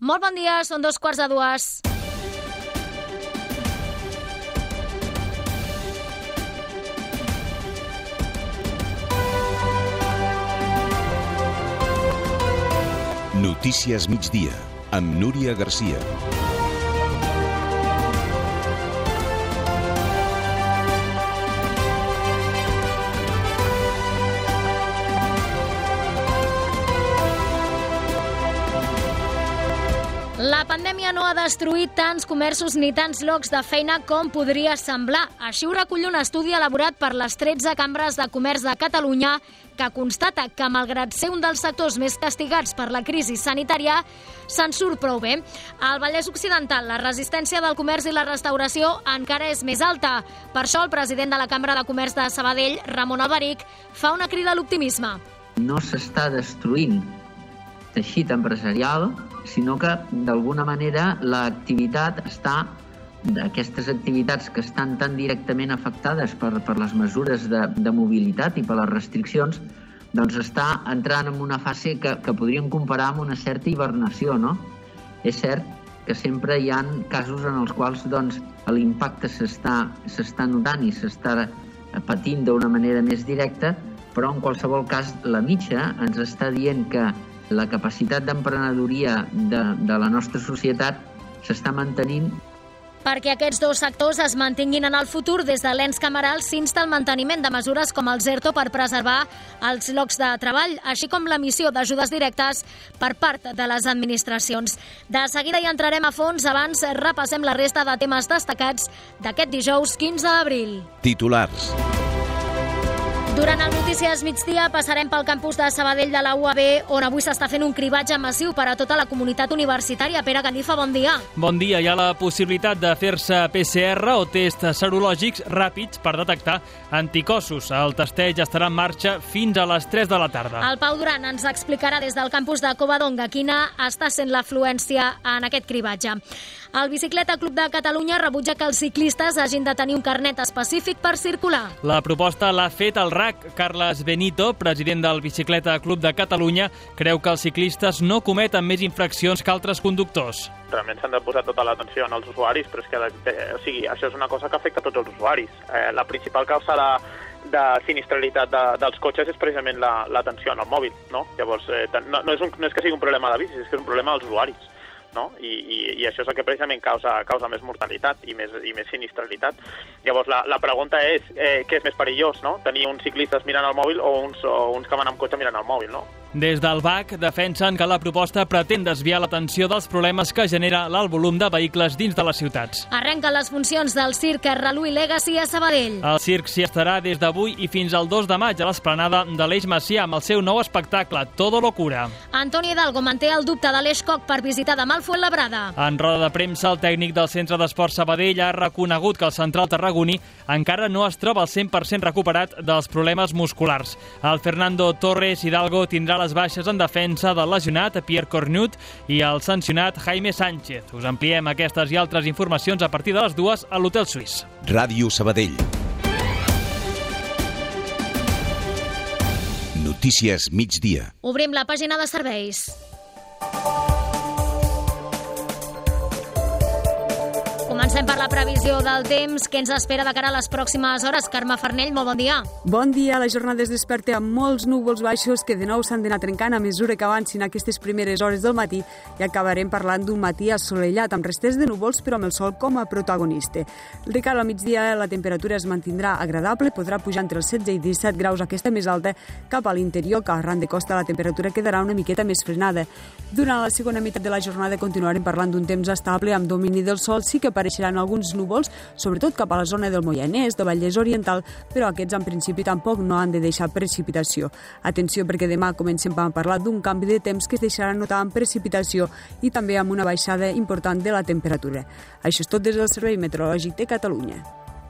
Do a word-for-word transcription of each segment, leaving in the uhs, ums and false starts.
Molt bon dia, són dos quarts de dues. Notícies migdia, amb Núria Garcia. La pandèmia no ha destruït tants comerços ni tants llocs de feina com podria semblar. Així ho recull un estudi elaborat per les tretze cambres de comerç de Catalunya que constata que, malgrat ser un dels sectors més castigats per la crisi sanitària, se'n surt prou bé. Al Vallès Occidental, la resistència del comerç i la restauració encara és més alta. Per això, el president de la Cambra de Comerç de Sabadell, Ramon Alberic, fa una crida a l'optimisme. No s'està destruint teixit empresarial, sinó que, d'alguna manera, l'activitat està, d'aquestes activitats que estan tan directament afectades per, per les mesures de, de mobilitat i per les restriccions, doncs està entrant en una fase que, que podríem comparar amb una certa hibernació, no? És cert que sempre hi ha casos en els quals doncs, l'impacte s'està, s'està notant i s'està patint d'una manera més directa, però en qualsevol cas la mitja ens està dient que la capacitat d'emprenedoria de, de la nostra societat s'està mantenint. Perquè aquests dos sectors es mantinguin en el futur, des de l'ens cameral s'insta el manteniment de mesures com el ERTO per preservar els llocs de treball, així com l'emissió d'ajudes directes per part de les administracions. De seguida hi entrarem a fons, abans repassem la resta de temes destacats d'aquest dijous quinze d'abril. Titulars. Durant el Notícies Migdia passarem pel campus de Sabadell de la U A B, on avui s'està fent un cribatge massiu per a tota la comunitat universitària. Pere Gallifa, bon dia. Bon dia. Hi ha la possibilitat de fer-se P C R o tests serològics ràpids per detectar anticossos. El testeig estarà en marxa fins a les tres de la tarda. El Pau Duran ens explicarà des del campus de Covadonga quina està sent l'afluència en aquest cribatge. El Bicicleta Club de Catalunya rebutja que els ciclistes hagin de tenir un carnet específic per circular. La proposta l'ha fet el R A C. Carles Benito, president del Bicicleta Club de Catalunya, creu que els ciclistes no cometen més infraccions que altres conductors. Realment s'han de posar tota l'atenció en els usuaris, però és que o sigui, això és una cosa que afecta a tots els usuaris. Eh, la principal causa de, de sinistralitat de, dels cotxes és precisament l'atenció la, en el mòbil, no? Llavors, eh, no, no, és un, no és que sigui un problema de bicis, és que és un problema dels usuaris. No? I, i, i això és el que precisament causa, causa més mortalitat i més, i més sinistralitat. Llavors la, la pregunta és eh, què és més perillós, no? Tenir uns ciclistes mirant el mòbil o uns, o uns que van amb cotxe mirant el mòbil, no? Des del B A C defensen que la proposta pretén desviar l'atenció dels problemes que genera l'alt volum de vehicles dins de les ciutats. Arrenquen les funcions del circ Reluí Legacy a Sabadell. El circ s'hi estarà des d'avui i fins al dos de maig a l'esplanada de l'Eix Macià amb el seu nou espectacle Todo Locura. Antoni Hidalgo manté el dubte de l'Eix Coc per visitar demà el Fuenlabrada. En roda de premsa, el tècnic del Centre d'Esports Sabadell ha reconegut que el central tarragoní encara no es troba al cent per cent recuperat dels problemes musculars. El Fernando Torres Hidalgo tindrà les baixes en defensa del lesionat Pierre Cornut i el sancionat Jaime Sánchez. Us ampliem aquestes i altres informacions a partir de les dues a l'Hotel Suís. Ràdio Sabadell. Notícies migdia. Obrim la pàgina de serveis. Comencem per la previsió del temps que ens espera de cara a les pròximes hores. Carme Farnell, molt bon dia. Bon dia. La jornada es desperta amb molts núvols baixos que de nou s'han d'anar trencant a mesura que avancin aquestes primeres hores del matí i acabarem parlant d'un matí assolellat amb restes de núvols però amb el sol com a protagonista. De cara al migdia la temperatura es mantindrà agradable, podrà pujar entre els setze i disset graus, aquesta més alta, cap a l'interior, que arran de costa la temperatura quedarà una miqueta més frenada. Durant la segona meitat de la jornada continuarem parlant d'un temps estable amb domini del sol, sí que apareixeran alguns núvols, sobretot cap a la zona del Moianès, de Vallès Oriental, però aquests en principi tampoc no han de deixar precipitació. Atenció, perquè demà comencem a parlar d'un canvi de temps que es deixarà notar amb precipitació i també amb una baixada important de la temperatura. Això és tot des del Servei Meteorològic de Catalunya.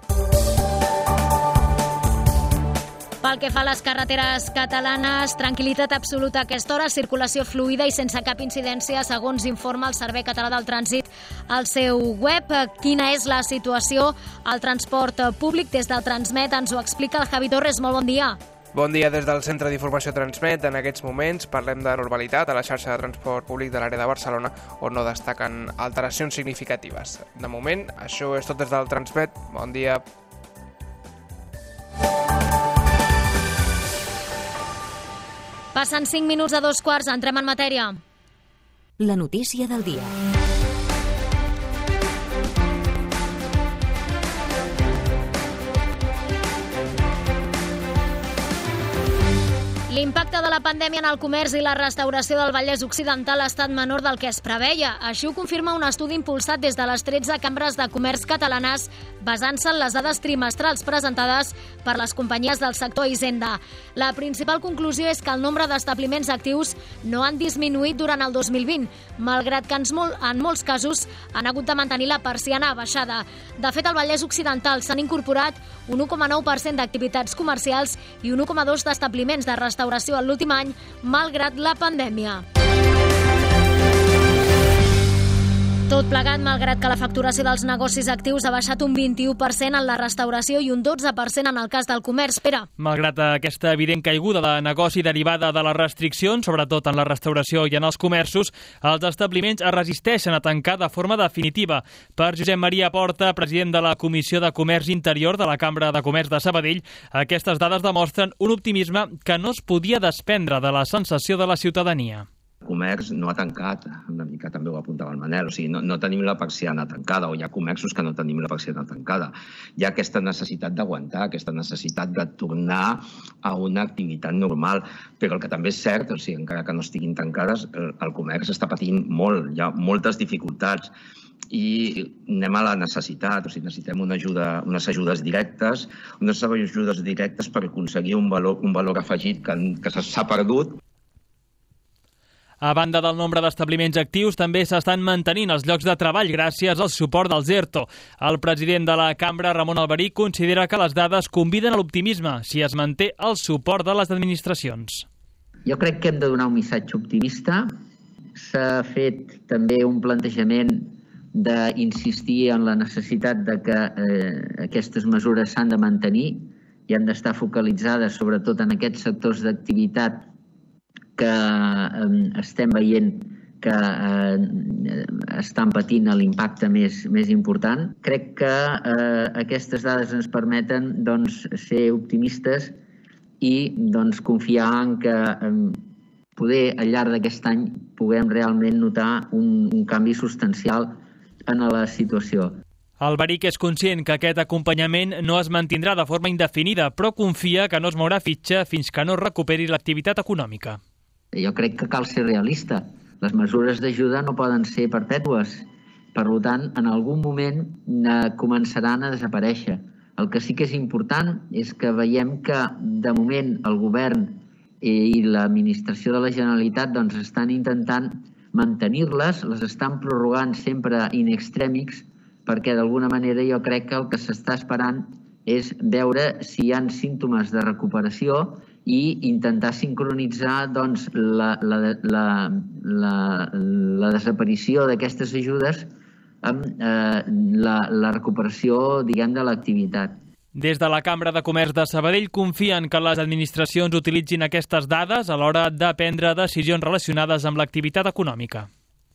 Pel que fa a les carreteres catalanes, tranquil·litat absoluta a aquesta hora, circulació fluida i sense cap incidència, segons informa el Servei Català del Trànsit al seu web. Quina és la situació al transport públic? Des del Transmet ens ho explica el Javi Torres. Molt bon dia. Bon dia des del Centre d'Informació Transmet. En aquests moments parlem de normalitat a la xarxa de transport públic de l'àrea de Barcelona, on no destaquen alteracions significatives. De moment, això és tot des del Transmet. Bon dia. Passen cinc minuts a dos quarts, entrem en matèria. La notícia del dia. L'impacte de la pandèmia en el comerç i la restauració del Vallès Occidental ha estat menor del que es preveia. Així ho confirma un estudi impulsat des de les tretze cambres de comerç catalanes, basant-se en les dades trimestrals presentades per les companyies del sector Hisenda. La principal conclusió és que el nombre d'establiments actius no han disminuït durant el dos mil vint, malgrat que en molts casos han hagut de mantenir la persiana baixada. De fet, al Vallès Occidental s'han incorporat un u coma nou per cent d'activitats comercials i un u coma dos per cent d'establiments de restauració en l'últim any, malgrat la pandèmia. Tot plegat, malgrat que la facturació dels negocis actius ha baixat un vint-i-u per cent en la restauració i un dotze per cent en el cas del comerç. Pere. Malgrat aquesta evident caiguda de negoci derivada de les restriccions, sobretot en la restauració i en els comerços, els establiments es resisteixen a tancar de forma definitiva. Per Josep Maria Porta, president de la Comissió de Comerç Interior de la Cambra de Comerç de Sabadell, aquestes dades demostren un optimisme que no es podia desprendre de la sensació de la ciutadania. El comerç no ha tancat, una mica també ho apuntava el Manel, o sigui, no, no tenim la persiana tancada, o hi ha comerços que no tenim la persiana tancada. Hi ha aquesta necessitat d'aguantar, aquesta necessitat de tornar a una activitat normal, però el que també és cert, o sigui, encara que no estiguin tancades, el, el comerç està patint molt, hi ha moltes dificultats, i anem a la necessitat, o sigui, necessitem una ajuda, unes ajudes directes, unes ajudes directes per aconseguir un valor, un valor afegit que, que s'ha perdut. A banda del nombre d'establiments actius, també s'estan mantenint els llocs de treball gràcies al suport dels ERTO. El president de la Cambra, Ramon Alberic, considera que les dades conviden a l'optimisme si es manté el suport de les administracions. Jo crec que hem de donar un missatge optimista. S'ha fet també un plantejament d'insistir en la necessitat de que eh, aquestes mesures s'han de mantenir i han d'estar focalitzades sobretot en aquests sectors d'activitat que eh, estem veient que eh, estan patint l'impacte més, més important. Crec que eh, aquestes dades ens permeten doncs, ser optimistes i doncs, confiar en que eh, poder al llarg d'aquest any puguem realment notar un, un canvi substancial en la situació. Alberic és conscient que aquest acompanyament no es mantindrà de forma indefinida, però confia que no es mourà fitxa fins que no es recuperi l'activitat econòmica. Jo crec que cal ser realista. Les mesures d'ajuda no poden ser perpètues. Per tant, en algun moment començaran a desaparèixer. El que sí que és important és que veiem que, de moment, el govern i l'administració de la Generalitat doncs, estan intentant mantenir-les, les estan prorrogant sempre in extremis, perquè d'alguna manera jo crec que el que s'està esperant és veure si hi ha símptomes de recuperació i intentar sincronitzar doncs, la, la, la, la, la desaparició d'aquestes ajudes amb eh, la, la recuperació, diguem, de l'activitat. Des de la Cambra de Comerç de Sabadell confien que les administracions utilitzin aquestes dades a l'hora de prendre decisions relacionades amb l'activitat econòmica.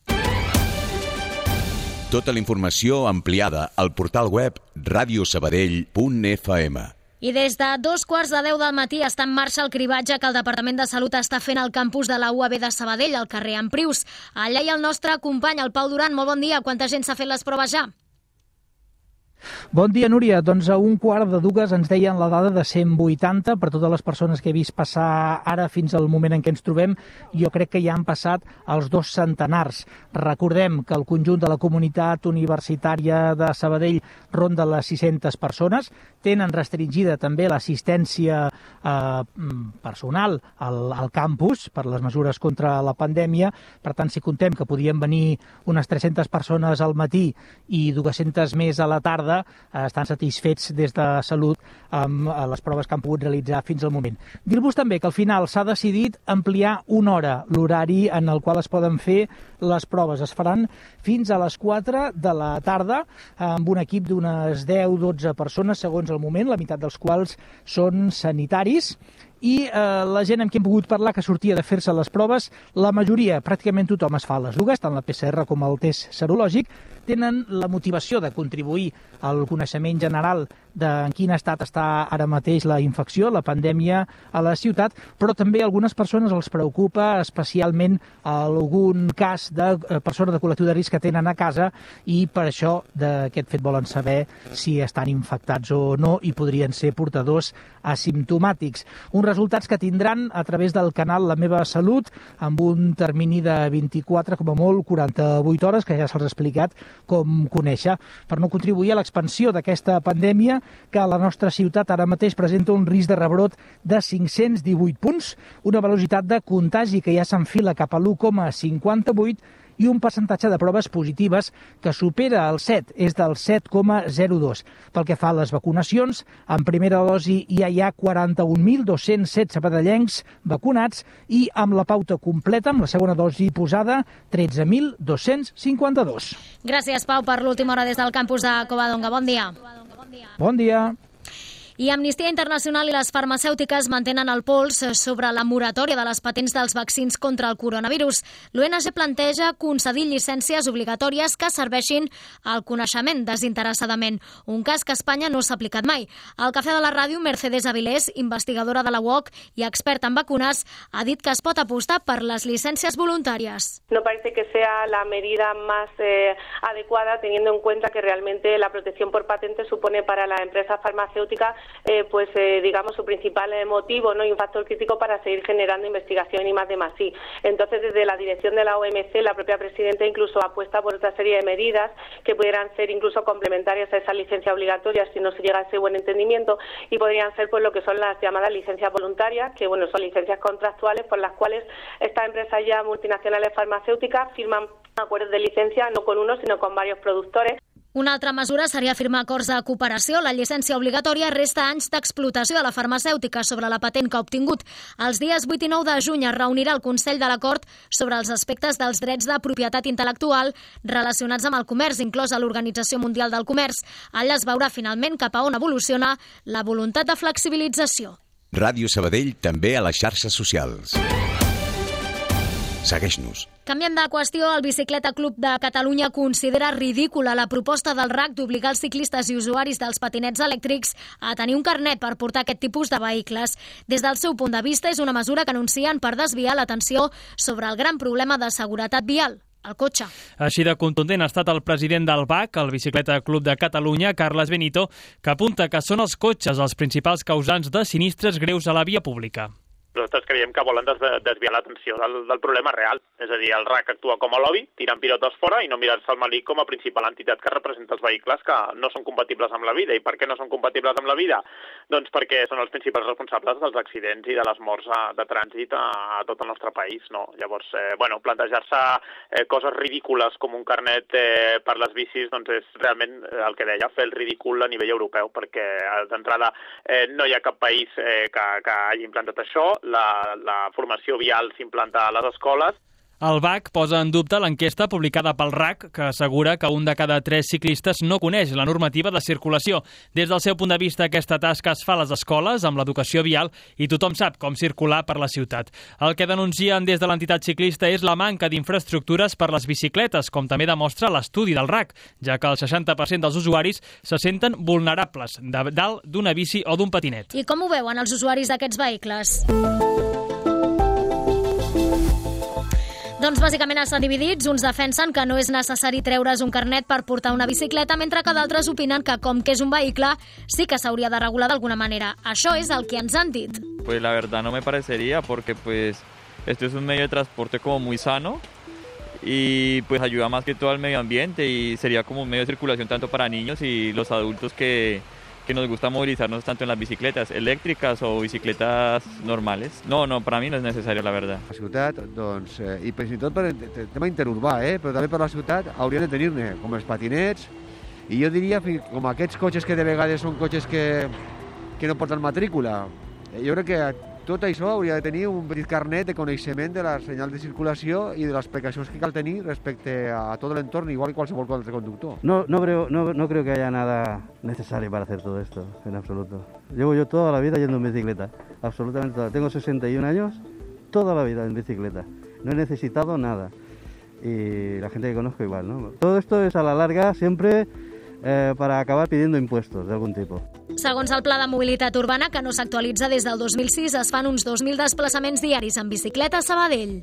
Tota la informació ampliada al portal web radio sabadell punt f m. I des de dos quarts de deu del matí està en marxa el cribatge que el Departament de Salut està fent al campus de la U A B de Sabadell, al carrer Emprius. Allà hi ha el nostre company, el Pau Duran. Molt bon dia. Quanta gent s'ha fet les proves ja? Bon dia, Núria. Doncs a un quart de dues ens deien la dada de cent vuitanta per totes les persones que he vist passar ara fins al moment en què ens trobem. Jo crec que ja han passat els dos centenars. Recordem que el conjunt de la comunitat universitària de Sabadell ronda les sis-centes persones. Tenen restringida també l'assistència eh, personal al, al campus per les mesures contra la pandèmia. Per tant, si contem que podien venir unes tres-centes persones al matí i dues-centes més a la tarda, estan satisfets des de Salut amb les proves que han pogut realitzar fins al moment. Dir-vos també que al final s'ha decidit ampliar una hora l'horari en el qual es poden fer les proves. Es faran fins a les quatre de la tarda amb un equip d'unes deu a dotze persones segons el moment, la meitat dels quals són sanitaris, i eh, la gent amb qui hem pogut parlar que sortia de fer-se les proves, la majoria, pràcticament tothom es fa les dues, tant la P C R com el test serològic, tenen la motivació de contribuir al coneixement general de en quin estat està ara mateix la infecció, la pandèmia a la ciutat, però també a algunes persones els preocupa especialment algun cas de persona de col·lectiu de risc que tenen a casa i per això d'aquest fet volen saber si estan infectats o no i podrien ser portadors asimptomàtics. Uns resultats que tindran a través del canal La Meva Salut amb un termini de vint-i-quatre, com a molt, quaranta-vuit hores, que ja se'ls ha explicat com conèixer, per no contribuir a l'expansió d'aquesta pandèmia que a la nostra ciutat ara mateix presenta un risc de rebrot de cinc-cents divuit punts, una velocitat de contagi que ja s'enfila cap a l'u coma cinquanta-vuit i un percentatge de proves positives que supera el set, és del set coma zero dos. Pel que fa a les vacunacions, en primera dosi ja hi ha quaranta-un mil dos-cents setze badellencs vacunats i amb la pauta completa, amb la segona dosi posada, tretze mil dos-cents cinquanta-dos. Gràcies, Pau, per l'última hora des del campus de Covadonga. Bon dia. Bon dia. I Amnistia Internacional i les farmacèutiques mantenen el pols sobre la moratòria de les patents dels vaccins contra el coronavirus. L'O N G planteja concedir llicències obligatòries que serveixin al coneixement desinteressadament, un cas que a Espanya no s'ha aplicat mai. Al Cafè de la Ràdio, Mercedes Avilés, investigadora de la U O C i experta en vacunes, ha dit que es pot apostar per les llicències voluntàries. No parece que sea la medida más eh, adecuada, teniendo en cuenta que realmente la protección por patente supone para la empresa farmacéutica Eh, pues eh, digamos su principal eh, motivo, ¿no? Y un factor crítico para seguir generando investigación y más de más sí. Entonces, desde la dirección de la O M C, la propia presidenta incluso apuesta por otra serie de medidas que pudieran ser incluso complementarias a esa licencia obligatoria si no se llega a ese buen entendimiento, y podrían ser pues lo que son las llamadas licencias voluntarias, que bueno, son licencias contractuales por las cuales estas empresas ya multinacionales farmacéuticas firman acuerdos de licencia no con uno sino con varios productores. Una altra mesura seria firmar acords de cooperació. La llicència obligatòria resta anys d'explotació de la farmacèutica sobre la patent que ha obtingut. Els dies vuit i nou de juny es reunirà el Consell de l'Acord sobre els aspectes dels drets de propietat intel·lectual relacionats amb el comerç, inclosa l'Organització Mundial del Comerç. Allà es veurà finalment cap a on evoluciona la voluntat de flexibilització. Ràdio Sabadell també a les xarxes socials. Segueix-nos. Canviem de qüestió. El Bicicleta Club de Catalunya considera ridícula la proposta del R A C d'obligar els ciclistes i usuaris dels patinets elèctrics a tenir un carnet per portar aquest tipus de vehicles. Des del seu punt de vista, és una mesura que anuncien per desviar l'atenció sobre el gran problema de seguretat vial, el cotxe. Així de contundent ha estat el president del B A C, el Bicicleta Club de Catalunya, Carles Benito, que apunta que són els cotxes els principals causants de sinistres greus a la via pública. Nosaltres creiem que volen desviar l'atenció del, del problema real. És a dir, el R A C actua com a lobby, tirant pilotes fora i no mirar-se el malic com a principal entitat que representa els vehicles que no són compatibles amb la vida. I per què no són compatibles amb la vida? Doncs perquè són els principals responsables dels accidents i de les morts a, de trànsit a, a tot el nostre país. No? Llavors, eh, bueno, plantejar-se eh, coses ridícules com un carnet eh, per les bicis, doncs és realment el que deia, fer el ridícul a nivell europeu, perquè d'entrada eh, no hi ha cap país eh, que, que hagi implantat això. La, la formació vial s'implanta a les escoles. El B A C posa en dubte l'enquesta publicada pel R A C, que assegura que un de cada tres ciclistes no coneix la normativa de circulació. Des del seu punt de vista, aquesta tasca es fa a les escoles, amb l'educació vial, i tothom sap com circular per la ciutat. El que denuncien des de l'entitat ciclista és la manca d'infraestructures per les bicicletes, com també demostra l'estudi del R A C, ja que el seixanta per cent dels usuaris se senten vulnerables de dalt d'una bici o d'un patinet. I com ho veuen els usuaris d'aquests vehicles? Doncs bàsicament estan dividits. Uns defensen que no és necessari treure's un carnet per portar una bicicleta, mentre que d'altres opinen que, com que és un vehicle, sí que s'hauria de regular d'alguna manera. Això és el que ens han dit. Pues la verdad no me parecería, porque pues esto es un medio de transporte como muy sano y pues ayuda más que todo al medio ambiente, y sería como un medio de circulación tanto para niños y los adultos que que nos gusta movilizarnos tanto en las bicicletas eléctricas o bicicletas normales. No, no, para mí no és necessari, la verdad. La ciutat, doncs, eh, i fins i tot per el tema interurbà, eh, però també per la ciutat haurien de tenir-ne, com els patinets, i jo diria, com aquests cotxes que de vegades són cotxes que, que no porten matrícula. Jo crec que tot això hauria de tenir un petit carnet de coneixement de la senyal de circulació i de les precaucions que cal tenir respecte a tot l'entorn, igual que qualsevol altre conductor. No, no, creo, no, no creo que haya nada necesario para hacer todo esto, en absoluto. Llevo yo toda la vida yendo en bicicleta. absolutamente toda. Tengo sesenta y un años, toda la vida en bicicleta. No he necesitado nada. Y la gente que conozco igual, ¿no? Todo esto es a la larga siempre eh, para acabar pidiendo impuestos de algún tipo. Segons el Pla de Mobilitat Urbana, que no s'actualitza des del dos mil sis, es fan uns dos mil desplaçaments diaris en bicicleta a Sabadell.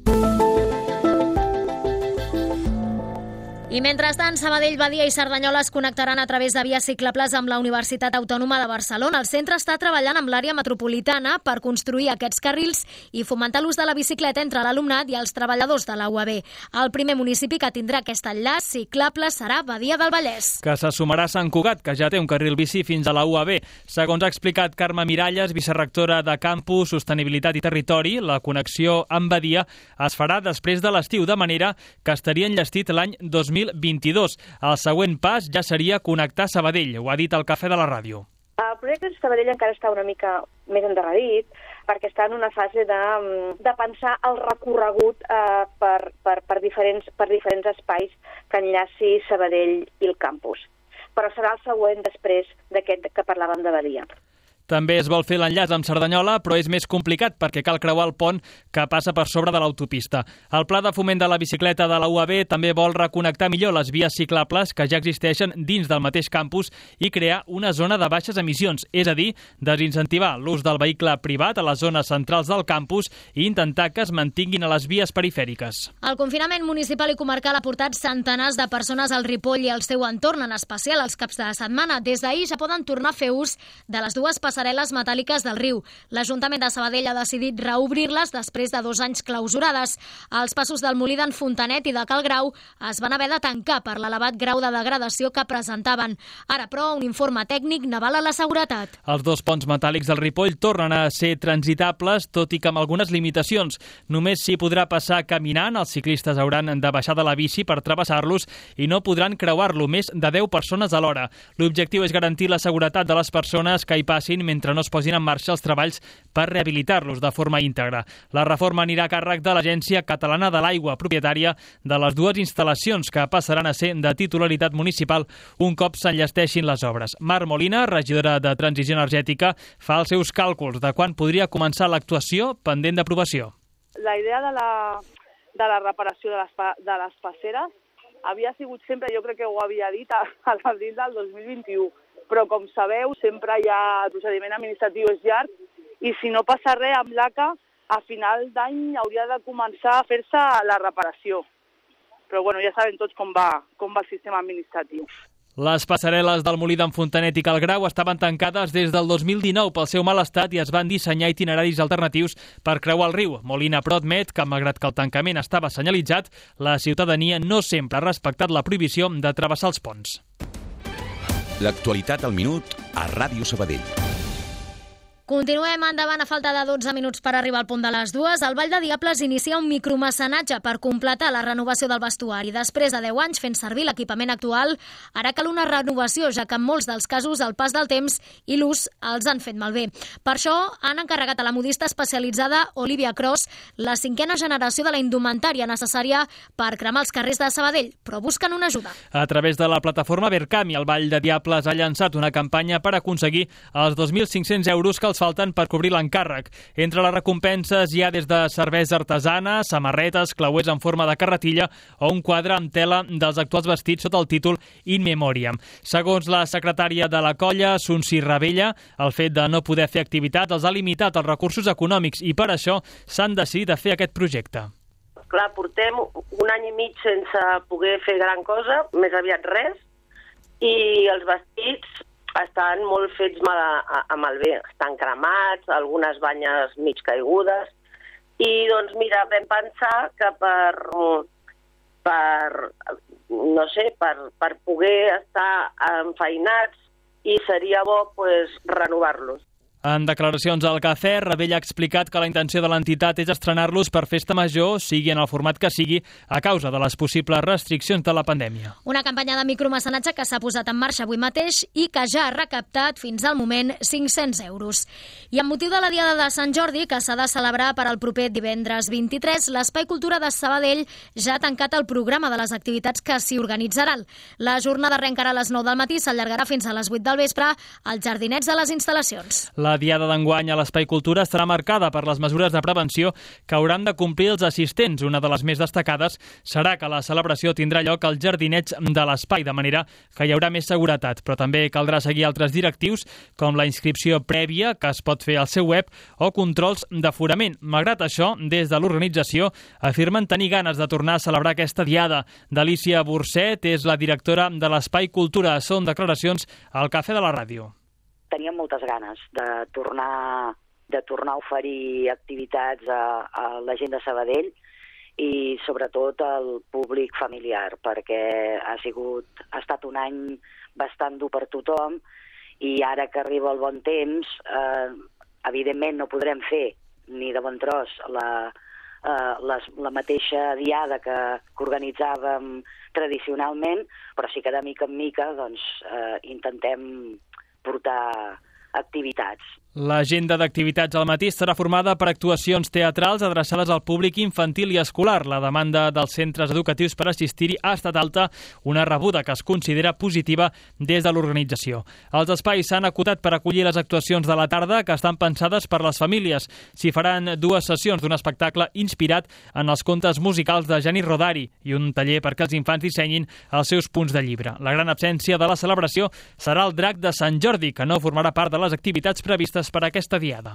I mentrestant, Sabadell, Badia i Cerdanyola es connectaran a través de vies ciclables amb la Universitat Autònoma de Barcelona. El centre està treballant amb l'àrea metropolitana per construir aquests carrils i fomentar l'ús de la bicicleta entre l'alumnat i els treballadors de la U A B. El primer municipi que tindrà aquest enllaç ciclable serà Badia del Vallès. Que se sumarà Sant Cugat, que ja té un carril bici fins a la U A B. Segons ha explicat Carme Miralles, vicerectora de Campus, Sostenibilitat i Territori, la connexió amb Badia es farà després de l'estiu, de manera que estaria enllestit l'any dos mil vint-i-dos. El següent pas ja seria connectar Sabadell, ho ha dit al Cafè de la Ràdio. El projecte de Sabadell encara està una mica més endarrerit perquè està en una fase de, de pensar el recorregut eh, per, per, per, diferents, per diferents espais que enllaci Sabadell i el campus. Però serà el següent després d'aquest que parlàvem de Badia. També es vol fer l'enllaç amb Cerdanyola, però és més complicat perquè cal creuar el pont que passa per sobre de l'autopista. El Pla de Foment de la Bicicleta de la U A B també vol reconnectar millor les vies ciclables que ja existeixen dins del mateix campus i crear una zona de baixes emissions, és a dir, desincentivar l'ús del vehicle privat a les zones centrals del campus i intentar que es mantinguin a les vies perifèriques. El confinament municipal i comarcal ha portat centenars de persones al Ripoll i al seu entorn, en especial els caps de setmana. Des d'ahir ja poden tornar a fer ús de les dues passarel·les metàl·liques del riu. L'Ajuntament de Sabadell ha decidit reobrir-les després de dos anys clausurades. Els passos del Molí d'en Fontanet i de Cal Grau es van haver de tancar per l'elevat grau de degradació que presentaven. Ara, però, un informe tècnic n'avala la seguretat. Els dos ponts metàl·lics del Ripoll tornen a ser transitables, tot i que amb algunes limitacions. Només s'hi podrà passar caminant, els ciclistes hauran de baixar de la bici per travessar-los i no podran creuar-lo més de deu persones alhora. L'objectiu és garantir la seguretat de les persones que hi passin mentre no es posin en marxa els treballs per rehabilitar-los de forma íntegra. La reforma anirà a càrrec de l'Agència Catalana de l'Aigua, propietària de les dues instal·lacions que passaran a ser de titularitat municipal un cop s'enllesteixin les obres. Mar Molina, regidora de Transició Energètica, fa els seus càlculs de quan podria començar l'actuació pendent d'aprovació. La idea de la, de la reparació de les, de les passeres havia sigut sempre, jo crec que ho havia dit, a, a l'abril del dos mil vint-i-u. Però, com sabeu, sempre hi ha el procediment administratiu és llarg i si no passa res amb l'A C A, a final d'any hauria de començar a fer-se la reparació. Però, bueno, ja sabem tots com va, com va el sistema administratiu. Les passarel·les del Molí d'en Fontanet i Cal Grau estaven tancades des del dos mil dinou pel seu mal estat i es van dissenyar itineraris alternatius per creuar el riu. Molina però admet que, malgrat que el tancament estava senyalitzat, la ciutadania no sempre ha respectat la prohibició de travessar els ponts. L'actualitat al minut a Ràdio Sabadell. Continuem endavant a falta de dotze minuts per arribar al punt de les dues. El Vall de Diables inicia un micromecenatge per completar la renovació del vestuari. Després de deu anys fent servir l'equipament actual, ara cal una renovació, ja que en molts dels casos el pas del temps i l'ús els han fet malbé. Per això han encarregat a la modista especialitzada Olivia Cross la cinquena generació de la indumentària necessària per cremar els carrers de Sabadell, però busquen una ajuda. A través de la plataforma Verkami, el Vall de Diables ha llançat una campanya per aconseguir els dos mil cinc-cents euros que els falten per cobrir l'encàrrec. Entre les recompenses hi ha des de cervesa artesana, samarretes, clauers en forma de carretilla o un quadre amb tela dels actuals vestits sota el títol In Memoriam. Segons la secretària de la colla, Sunsi Ravella, el fet de no poder fer activitat els ha limitat els recursos econòmics i per això s'han decidit a fer aquest projecte. Clar, portem un any i mig sense poder fer gran cosa, més aviat res, i els vestits estan molt fets mal a, a malbé, estan cremats, algunes banyes mig caigudes, i doncs mira, vam pensar que per, per no sé, per, per poder estar enfeinats i seria bo pues, renovar-los. En declaracions al Cafè, Ravella ha explicat que la intenció de l'entitat és estrenar-los per festa major, sigui en el format que sigui, a causa de les possibles restriccions de la pandèmia. Una campanya de micromecenatge que s'ha posat en marxa avui mateix i que ja ha recaptat fins al moment cinc-cents euros. I amb motiu de la Diada de Sant Jordi, que s'ha de celebrar per al proper divendres vint-i-tres, l'Espai Cultura de Sabadell ja ha tancat el programa de les activitats que s'hi organitzaran. La jornada arrencarà a les nou del matí i s'allargarà fins a les vuit del vespre als jardinets de les instal·lacions. La La diada d'enguany a l'Espai Cultura estarà marcada per les mesures de prevenció que hauran de complir els assistents. Una de les més destacades serà que la celebració tindrà lloc al jardineig de l'espai, de manera que hi haurà més seguretat, però també caldrà seguir altres directius, com la inscripció prèvia, que es pot fer al seu web, o controls d'aforament. Malgrat això, des de l'organització afirmen tenir ganes de tornar a celebrar aquesta diada. Delícia Burcet és la directora de l'Espai Cultura. Són declaracions al Cafè de la Ràdio. Teníem moltes ganes de tornar, de tornar a oferir activitats a, a la gent de Sabadell i sobretot al públic familiar, perquè ha sigut, ha estat un any bastant dur per tothom i ara que arriba el bon temps, eh, evidentment no podrem fer ni de bon tros la, eh, les, la mateixa diada que, que organitzàvem tradicionalment, però sí que de mica en mica doncs, eh, intentem portar activitats. L'agenda d'activitats al matí estarà formada per actuacions teatrals adreçades al públic infantil i escolar. La demanda dels centres educatius per assistir-hi ha estat alta, una rebuda que es considera positiva des de l'organització. Els espais s'han acotat per acollir les actuacions de la tarda, que estan pensades per les famílies. S'hi faran dues sessions d'un espectacle inspirat en els contes musicals de Gianni Rodari i un taller perquè els infants dissenyin els seus punts de llibre. La gran absència de la celebració serà el drac de Sant Jordi, que no formarà part de les activitats previstes per a aquesta diada.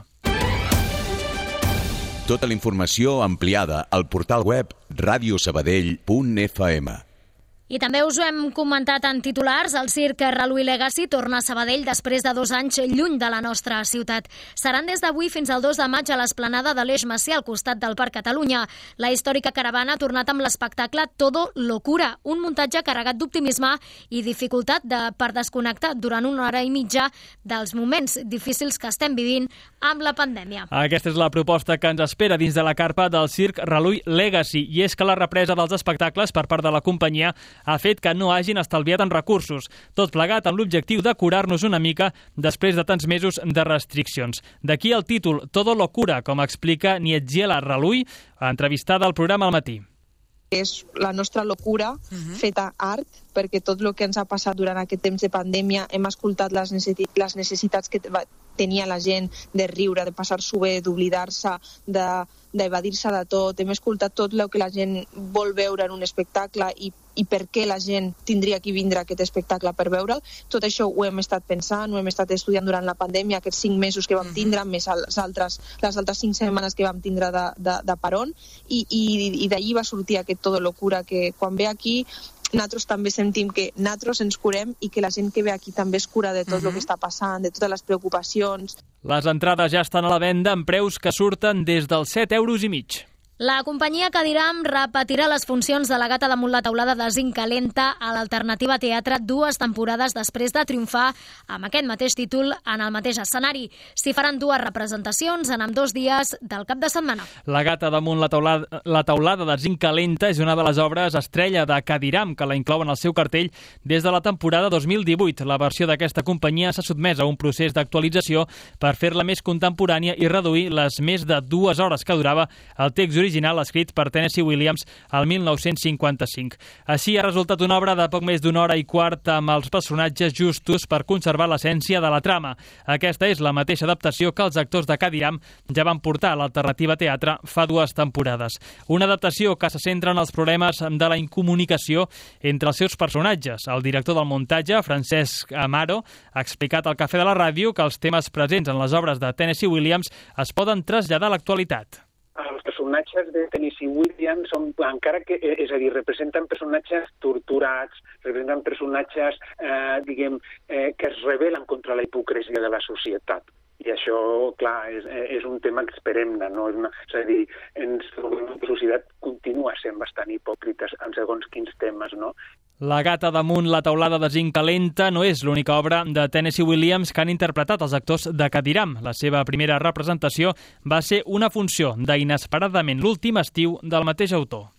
Tota la informació ampliada al portal web radio sabadell punt f m. I també us ho hem comentat en titulars, el circ Reluí Legacy torna a Sabadell després de dos anys lluny de la nostra ciutat. Seran des d'avui fins al dos de maig a l'esplanada de l'Eix Macià, al costat del Parc Catalunya. La històrica caravana ha tornat amb l'espectacle Todo Locura, un muntatge carregat d'optimisme i dificultat de, per desconnectar durant una hora i mitja dels moments difícils que estem vivint amb la pandèmia. Aquesta és la proposta que ens espera dins de la carpa del circ Reluí Legacy, i és que la represa dels espectacles per part de la companyia ha fet que no hagin estalviat en recursos, tot plegat amb l'objectiu de curar-nos una mica després de tants mesos de restriccions. D'aquí el títol Todo Locura, com explica Nietzschiela Reluí, entrevistada al programa Al matí. És la nostra locura uh-huh. feta art, perquè tot el que ens ha passat durant aquest temps de pandèmia hem escoltat les, necessi- les necessitats que tenia la gent de riure, de passar-s'ho bé, d'oblidar-se, de, d'evadir-se de tot. Hem escoltat tot el que la gent vol veure en un espectacle i, i per què la gent tindria que vindre a aquest espectacle per veure'l. Tot això ho hem estat pensant, ho hem estat estudiant durant la pandèmia, aquests cinc mesos que vam tindre, més les altres, les altres cinc setmanes que vam tindre de, de, de peron, i, i, i d'allí va sortir aquest Todo Locura, que quan ve aquí nosaltres també sentim que nosaltres ens curem i que la gent que ve aquí també es cura de tot uh-huh. el que està passant, de totes les preocupacions. Les entrades ja estan a la venda amb preus que surten des dels set euros i mig. La companyia Cadiram repetirà les funcions de La gata damunt la teulada de Zinc Calenta a l'Alternativa Teatre dues temporades després de triomfar amb aquest mateix títol en el mateix escenari. S'hi faran dues representacions en ambdós dies del cap de setmana. La gata damunt la teulada, la teulada de Zinc Calenta és una de les obres estrella de Cadiram, que la inclouen al seu cartell des de la temporada dos mil divuit. La versió d'aquesta companyia s'ha sotmès a un procés d'actualització per fer-la més contemporània i reduir les més de dues hores que durava el text original original escrit per Tennessee Williams al mil nou-cents cinquanta-cinc. Així ha resultat una obra de poc més d'una hora i quart amb els personatges justos per conservar l'essència de la trama. Aquesta és la mateixa adaptació que els actors de Cadiram ja van portar a l'Alternativa Teatre fa dues temporades. Una adaptació que se centra en els problemes de la incomunicació entre els seus personatges. El director del muntatge, Francesc Amaro, ha explicat al Cafè de la Ràdio que els temes presents en les obres de Tennessee Williams es poden traslladar a l'actualitat. Els personatges de Tennessee Williams són, encara que, és a dir, representen personatges torturats, representen personatges, eh, diguem, eh, que es rebel·len contra la hipocresia de la societat. I això, clar, és, és un tema que esperem, no? És, una, és a dir, ens trobem una societat continua sent bastant hipòcrites en segons quins temes, no? La gata damunt la teulada de Zinc Calenta no és l'única obra de Tennessee Williams que han interpretat els actors de Cadiram. La seva primera representació va ser una funció d'Inesperadament l'últim estiu del mateix autor.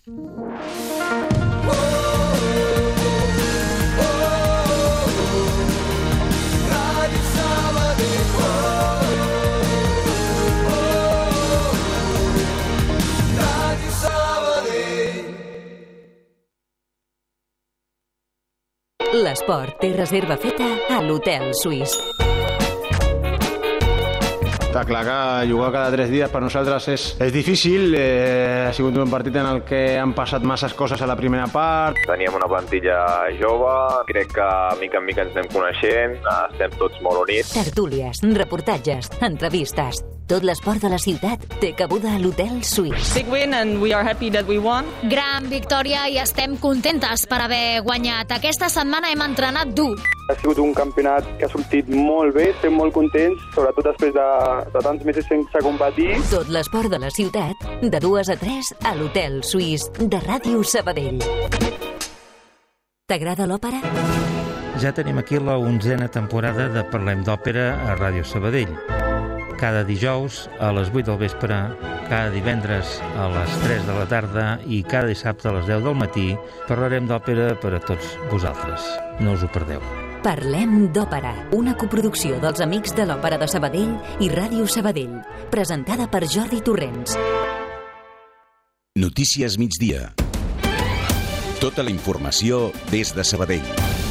L'esport té reserva feta a l'Hotel Suís. Està clar que jugar cada tres dies per nosaltres és, és difícil. Eh, ha sigut un partit en el que han passat masses coses a la primera part. Teníem una plantilla jove, crec que mica en mica ens anem coneixent, estem tots molt units. Tertúlies, reportatges, entrevistes. Tot l'esport de la ciutat té cabuda a l'Hotel Suís. Big win and we are happy that we won. Gran victòria i estem contentes per haver guanyat. Aquesta setmana hem entrenat dur. Ha sigut un campionat que ha sortit molt bé, estem molt contents, sobretot després de, de tants mesos sense competir. Tot l'esport de la ciutat, de dues a tres a l'Hotel Suís de Ràdio Sabadell. T'agrada l'òpera? Ja tenim aquí la onzena temporada de Parlem d'Òpera a Ràdio Sabadell. Cada dijous a les vuit del vespre, cada divendres a les tres de la tarda i cada dissabte a les deu del matí parlarem d'òpera per a tots vosaltres. No us ho perdeu. Parlem d'Òpera, una coproducció dels Amics de l'Òpera de Sabadell i Ràdio Sabadell, presentada per Jordi Torrents. Notícies migdia. Tota la informació des de Sabadell.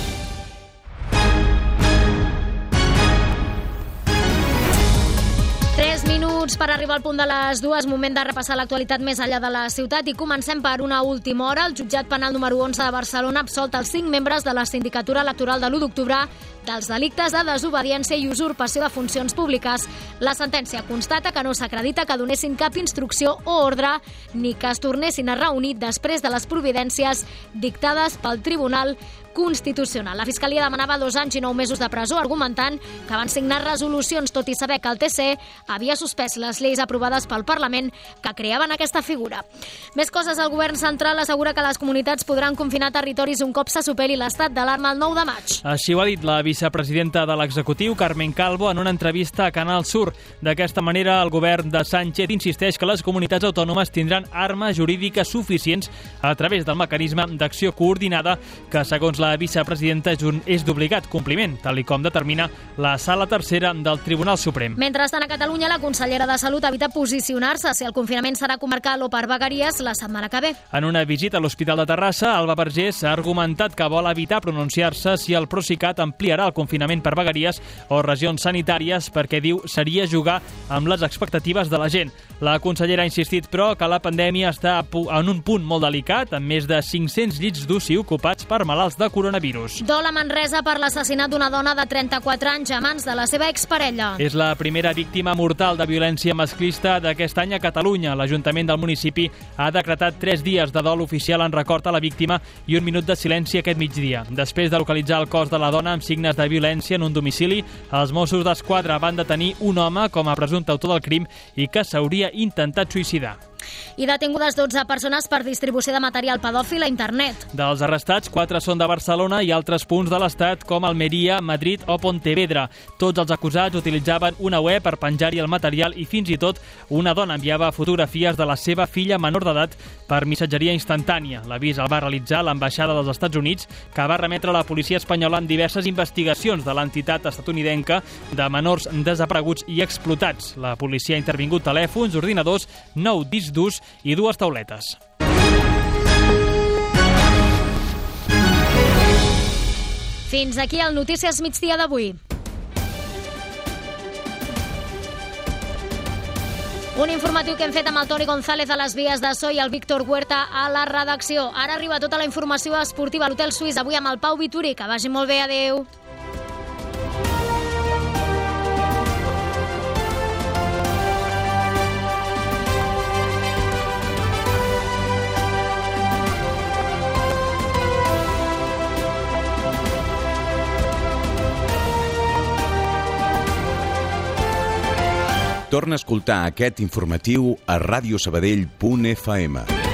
Per arribar al punt de les dues, moment de repassar l'actualitat més enllà de la ciutat i comencem per una última hora. El jutjat penal número onze de Barcelona ha absolt els cinc membres de la sindicatura electoral de l'u d'octubre dels delictes de desobediència i usurpació de funcions públiques. La sentència constata que no s'acredita que donessin cap instrucció o ordre ni que es tornessin a reunir després de les providències dictades pel Tribunal Constitucional. La Fiscalia demanava dos anys i nou mesos de presó, argumentant que van signar resolucions, tot i saber que el T C havia suspès les lleis aprovades pel Parlament que creaven aquesta figura. Més coses, el govern central assegura que les comunitats podran confinar territoris un cop se superi l'estat d'alarma el nou de maig. Així ho ha dit la vicepresidenta de l'executiu, Carmen Calvo, en una entrevista a Canal Sur. D'aquesta manera, el govern de Sánchez insisteix que les comunitats autònomes tindran armes jurídiques suficients a través del mecanisme d'acció coordinada que, segons la La vicepresidenta és d'obligat compliment, tal i com determina la Sala Tercera del Tribunal Suprem. Mentrestant, a Catalunya, la consellera de Salut evita posicionar-se si el confinament serà comarcal o per vegueries la setmana que ve. En una visita a l'Hospital de Terrassa, Alba Vergés ha argumentat que vol evitar pronunciar-se si el Procicat ampliarà el confinament per vegueries o regions sanitàries perquè, diu, seria jugar amb les expectatives de la gent. La consellera ha insistit, però, que la pandèmia està en un punt molt delicat, amb més de cinc-cents llits d'U C I ocupats per malalts de coronavirus. Dol a Manresa per l'assassinat d'una dona de trenta-quatre anys a mans de la seva exparella. És la primera víctima mortal de violència masclista d'aquest any a Catalunya. L'Ajuntament del municipi ha decretat tres dies de dol oficial en record a la víctima i un minut de silenci aquest migdia. Després de localitzar el cos de la dona amb signes de violència en un domicili, els Mossos d'Esquadra van detenir un home com a presumpte autor del crim i que s'hauria intentat suïcidar. I detingudes dotze persones per distribució de material pedòfil a internet. Dels arrestats, quatre són de Barcelona i altres punts de l'Estat com Almeria, Madrid o Pontevedra. Tots els acusats utilitzaven una web per penjar-hi el material i fins i tot una dona enviava fotografies de la seva filla menor d'edat per missatgeria instantània. L'avís el va realitzar l'ambaixada dels Estats Units, que va remetre a la policia espanyola en diverses investigacions de l'entitat estatunidenca de menors desapareguts i explotats. La policia ha intervingut telèfons, ordinadors, nou discs d'ús i dues tauletes. Fins aquí el Notícies Migdia d'avui. Un informatiu que hem fet amb el Toni González a les vies de so i el Víctor Huerta a la redacció. Ara arriba tota la informació esportiva a l'Hotel Suís, avui amb el Pau Vituri. Que vagi molt bé, adeu. Torna a escoltar aquest informatiu a radiosabadell punt f m.